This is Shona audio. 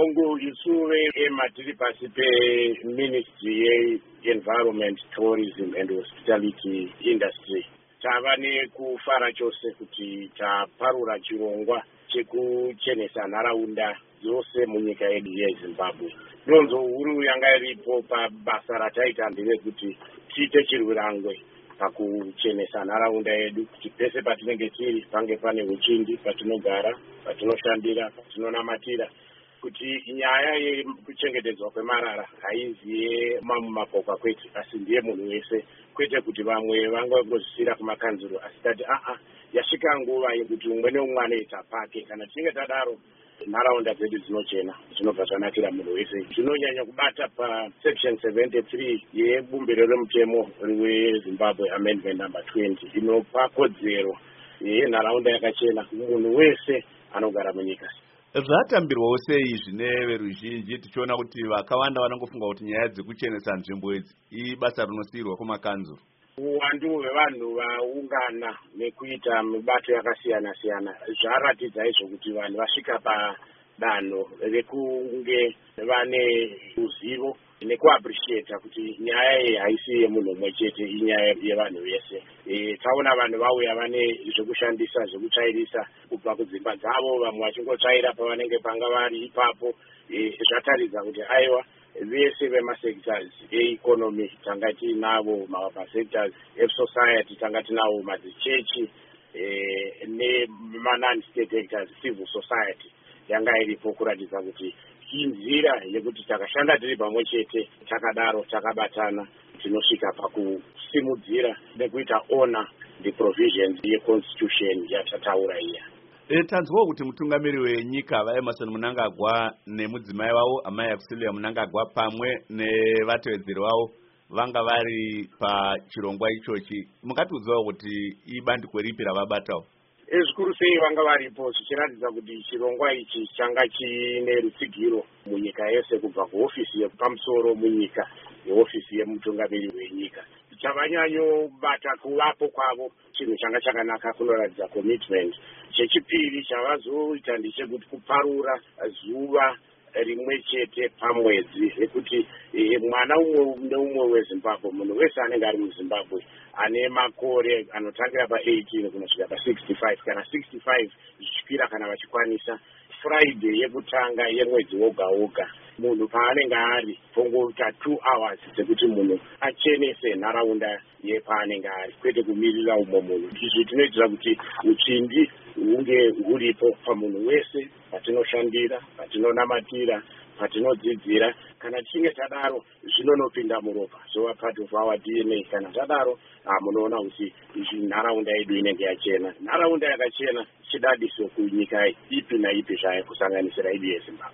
hongu isu ema tiri pasi peministry yeEnvironment, Tourism and Hospitality Industry tava nekufara chose kuti taparura chirongwa chekuchenesa nharaunda dzose munyika yedu yeZimbabwe. Donzo huru yanga iripo pabasa rataita nderekuti tiite chirwirangwe pakuchenesa nharaunda yedu, kuti pese patinenge tiri pange pane uchindi, patinogara, patinoshandira, patinonamatira, kuti nyaya yekuchengetedzwa kwemarara haizi yemamumapoka kwete, asi ndiye munhu wese, kwete kuti vamwe vangozvisira kumakanzuro, asi tati yasvika nguva yekuti umwe neumwe anoita pake. Kana tichinge tadaro nharaunda dzedu dzinochena, zvinobva zvanakira munhu wese. Zvinonyanya kubata pasection 73 yebumbiro remutemo weZimbabwe Amendment number 20 inopa kodzero yenharaunda yakachena munhu wese anogara munyika. Zvatambirwawo sei zvine veruzhinji, tichiona kuti vakawanda vanongofunga kuti nyaya dzekuchenesa nzvimbo idzi ibasa rinosiyirwa kumakanzuro? Uwandu hwevanhu vaungana nekuita mibato yakasiyana siyana zvaratidza izvo kuti vanhu vasvika padanho rekunge vane ruzivo nekuappreciata kuti nyaya iyi haisi yemunhu umwe chete, inyaya yevanhu vese. Taona vanhu vauya vane zvekushandisa, zvekutsvairisa kubva kudzimba dzavo, vamwe vachingotsvaira pavanenge panga vari ipapo. Zvataridza kuti aiwa vese vemasectors economy tanga tinavo, masectors esociety tanga tinavo, madzichechi nema-non-state actors, civil society yanga iripo kuratidza kuti inzira yekuti takashanda tiri pamwe chete, takadaro takabatana, tinosvika pakusimudzira nekuita honor the provisions yeconstitution yatataura iya. Tanzwawo kuti mutungamiri wenyika vaEmmerson Mnangagwa nemudzimai wavo Amai Akusiluya Mnangagwa pamwe nevatevedzeri vavo vanga vari pachirongwa ichochi. Mungatiudzawo kuti ibandiko ripi ravabatawo? Zvikuru sei vanga varipo, zvichiratidza kuti chirongwa ichi changa chine rutsigiro munyika yese, kubva kuhofisi yepamusoro munyika nehofisi yemutungamiri wenyika. Chavanyanyobata kuvapo kwavo chinhu changa chakanaka, kunoratidza commitment. Chechipiri chavazoita ndechekuti kuparura zuva rimwe chete pamwedzi rekuti mwana umwe neumwe weZimbabwe, munhu wese anenge ari muZimbabwe ane makore anotangira pa18 kunosvika pa65 kana 65 zvichikwira kana vachikwanisa, Friday yekutanga yemwedzi woga woga munhu paanenge ari pongoita 2 hours dzekuti munhu achenese nharaunda yepaanenge ari, kwete kumirira umwe munhu. Izvi tinoitira kuti uchindi hunge huripo pamunhu wese, patinoshandira, patinonamatira, patinodzidzira. Kana tichinge tadaro zvinonopinda muropa, zvova part of our DNA. Kana tadaro munoona kuti nharaunda yedu inenge yachena. Nharaunda yakachena chidadiso kunyika ipi naipi zvayo, kusanganisira yedu yeZimbabwe.